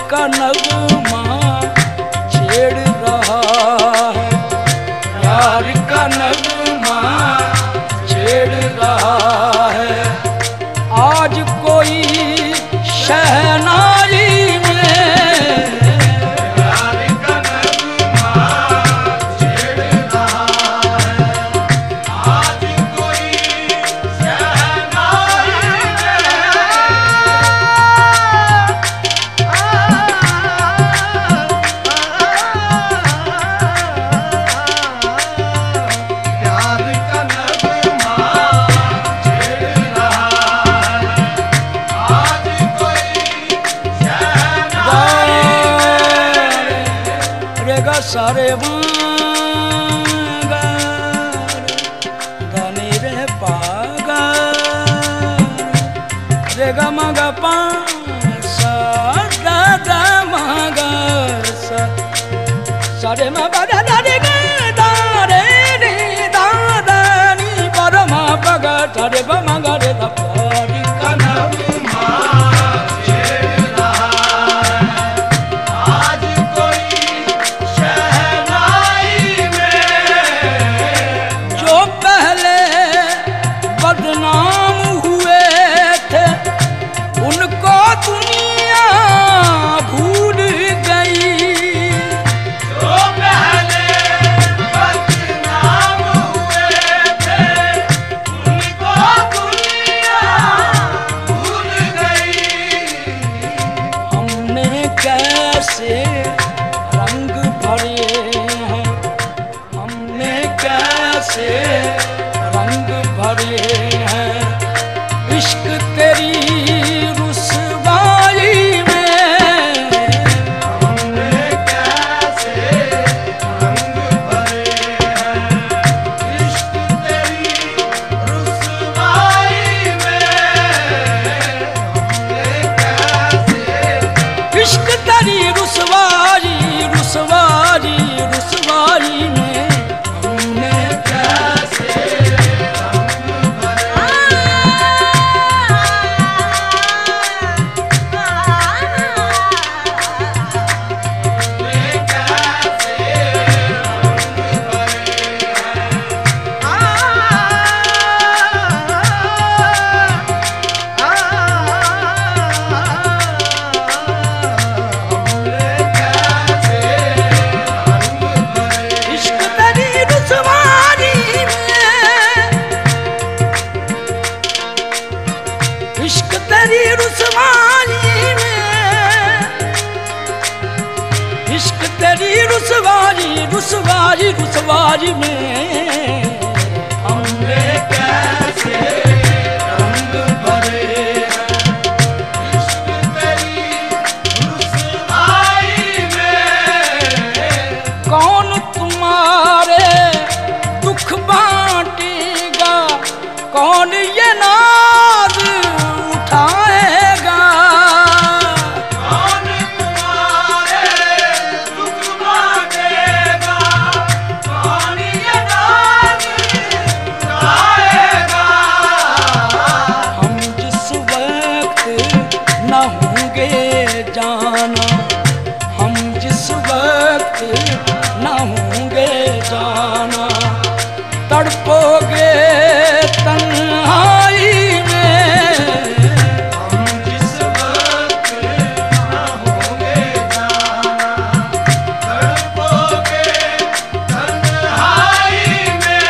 का नगमा छेड़ रहा है, प्यार का नगमा छेड़ रहा है। आज कोई शहनाई सारे धनी रे पागा रे ग म ग पा सा ग ग म ग सा सा रे म प द द रे ग द रे रे द द नि प र म प ग ध रे प म ग रे द प रि क न रंग भरे हैं इश्क तेरी रुसवाई में। हमने कैसे रंग भरे हैं इश्क तेरी रुसवाई में। हमने कैसे इश्क तेरी रुसवाई रुसवाई रुसवाई में। इश्क तेरी रुसवाई में, इश्क तेरी रुसवाई रुसवाई रुसवाई में। हमने कैसे रंग भरे हैं इश्क तेरी रुसवाई में। कौन तुम्हारे दुख बांटेगा, कौन ये नाज उठाएगा। कौन तुम्हारे दुख बांटेगा, कौन ये नाज उठाएगा। हम जिस वक्त न होंगे जाना, हम जिस वक्त न होंगे जाना, तड़पोगे तन्हाई में। हम जिस वक्त न होंगे जाना, तड़पोगे तन्हाई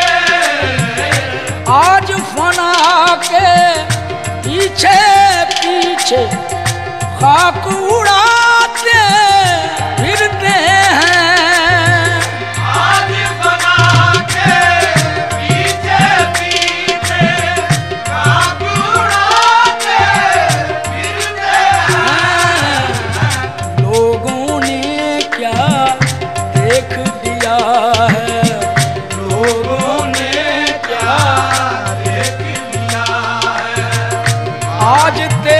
में। आज फना के पीछे पीछे खाक उड़ाते फिरते हैं। आज फना के पीछे पीछे खाक उड़ाते फिरते हैं। लोगों ने क्या देख लिया है, लोगों ने क्या देख लिया है। आज